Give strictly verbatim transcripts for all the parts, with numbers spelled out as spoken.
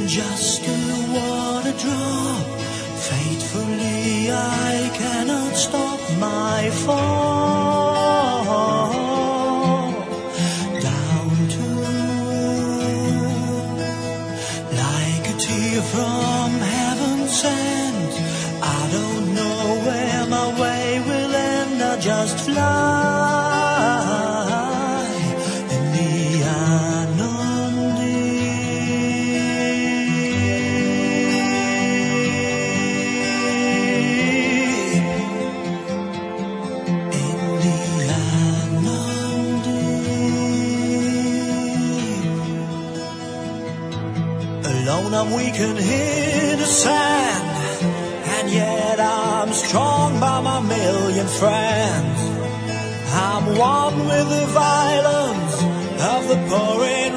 just a water drop. Faithfully I cannot stop my fall down to, like a tear from heaven sent. I don't know where my way will end. I just fly in the unknown deep. In the unknown deep. Alone I'm weak and hit the sand, and yet I'm strong by my million friends. I'm one with the violence of the pouring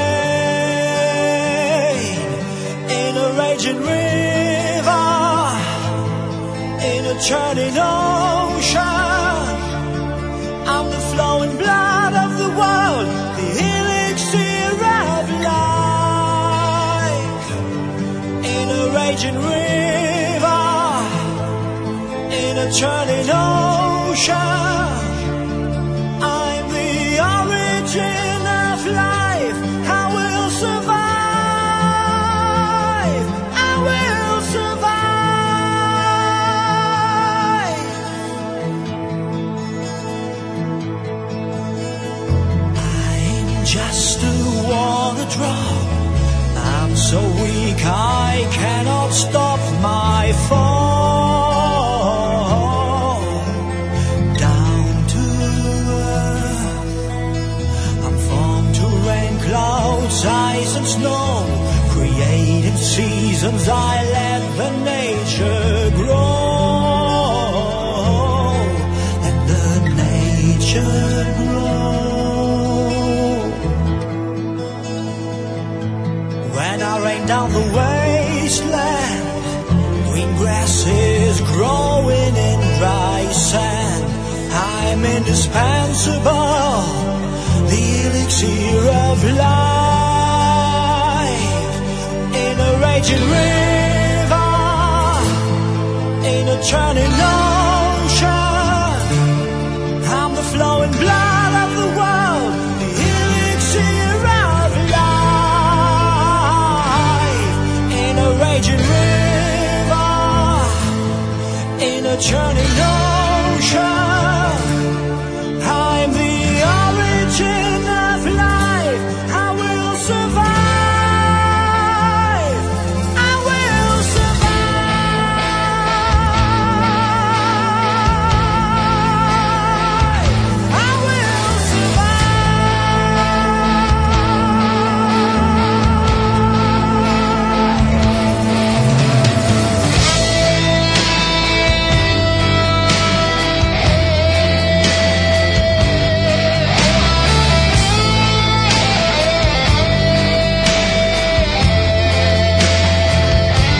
rain. In a raging river, in a churning ocean, I'm the flowing blood of the world, the elixir of life. In a raging river, in a churning ocean, I'm the origin of life. I will survive, I will survive. I'm just a water drop. I'm so weak I cannot stop my fall down to earth. I'm formed to rain, clouds, ice and snow, creating seasons. I let the nature grow, let the nature grow. When I rain down the wasteland, green grasses growing in dry sand, I'm indispensable, the elixir of life. In a raging river, in a churning ocean, I'm the flowing blood of the world, the elixir of life. In a raging river, in a churning ocean, I'm the origin of life. I will survive, I will survive, I will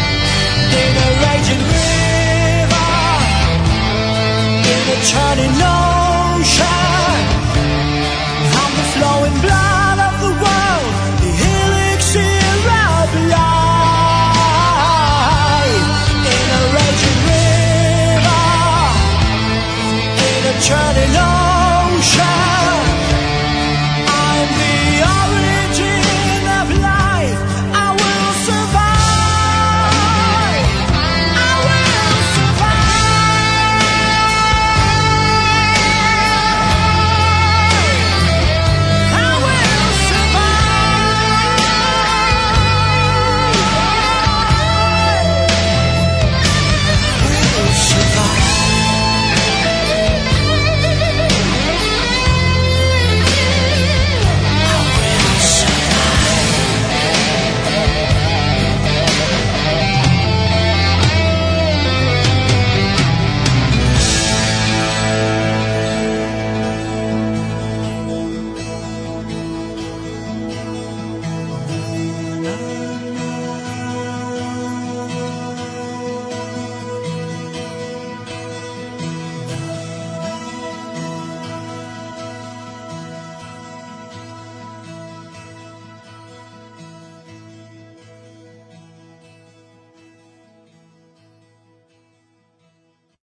in a raging river, in a churning